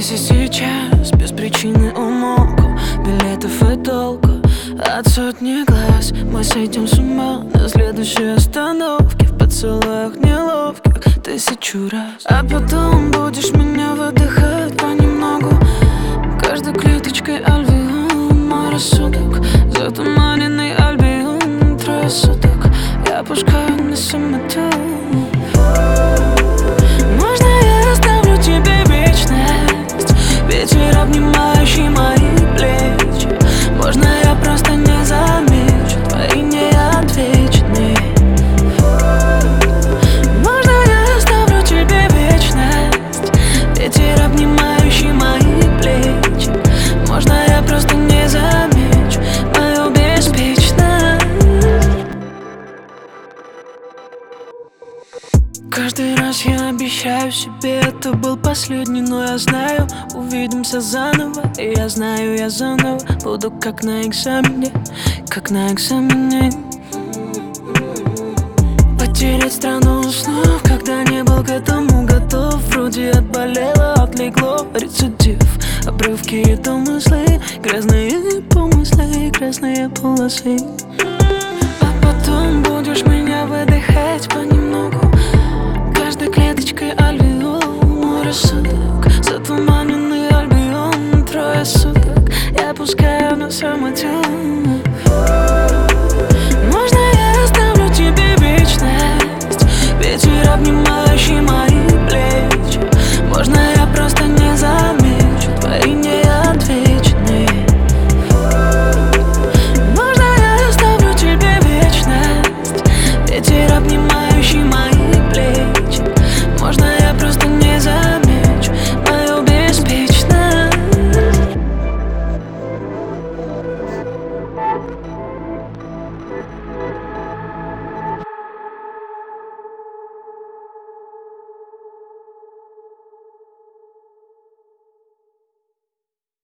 Если сейчас без причины умолку, билетов и толку от сотни глаз, мы сойдем с ума на следующей остановке, в поцелуях неловких 1000 раз. А потом будешь меня выдыхать понемногу, каждой клеточкой альвеол. Мой рассудок затуманенный альбион. 3 суток я пускаю на самотек. Можно я оставлю тебе вечность, ветер, обнимающий мои плечи? Можно я просто не замечу твои неотвеченные? Можно я оставлю тебе вечность, ветер, обнимающий мои плечи? Можно я просто не замечу мою беспечность? Каждый раз я обещаю себе, это был последний, но я знаю, увидимся заново. И я знаю, я заново буду как на экзамене, как на экзамене. Потерять страну снов, когда не был к этому готов. Вроде отболело, отлегло, рецидив, обрывки и домыслы, грязные помыслы, грязные полосы. А потом будешь меня выдыхать понемногу, каждой клеточкой альвеол. Мой рассудок затуманенный альбион. 3 суток я пускаю на самотек.